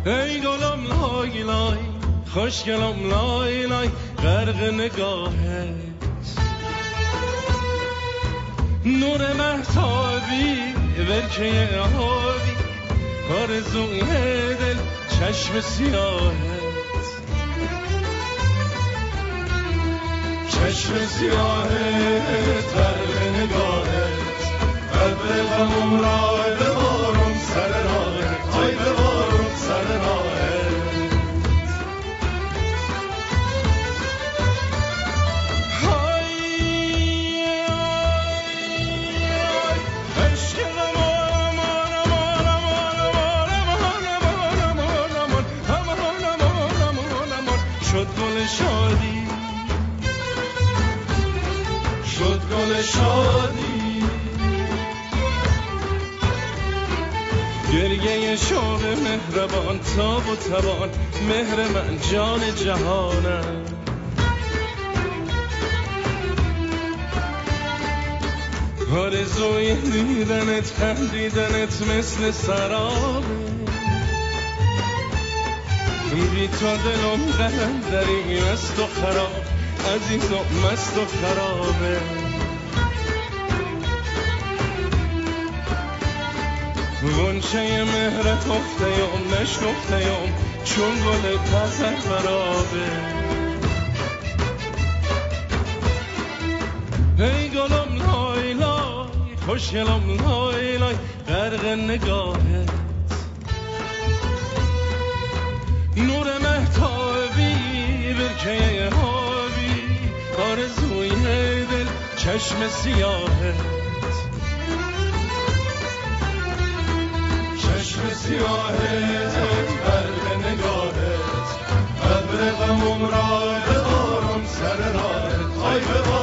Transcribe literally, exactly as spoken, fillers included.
ای گلم لای لای خوشگلم لای لای غرق نگاهت نور مهتابی ورکه آبی آرزوی دل چشم سیاهت چشم سیاهت غرق نگاهت قبر غمم را ببارم سر راهت آی ببارم سر راهت شد گل شادی شد گل شادی گریه شوق مهربان تاب و توان مهر من جان جهانم آرزوی دیدنت خندیدنت مثل سرابه بی تو دلم قلندری مست و خراب عزیز و مست و خرابه غنچه مهرت افتیم نشنفتیم چون گل پسر برابه ای گلم لای لای خوشگلم لای لای غرق نگاهت نور مهتابی برکه آبی آرزوی دل چشم سیاهت چشم سیاهت غرق نگاهت قبر غمم را ببارم سر راهت آی ببارم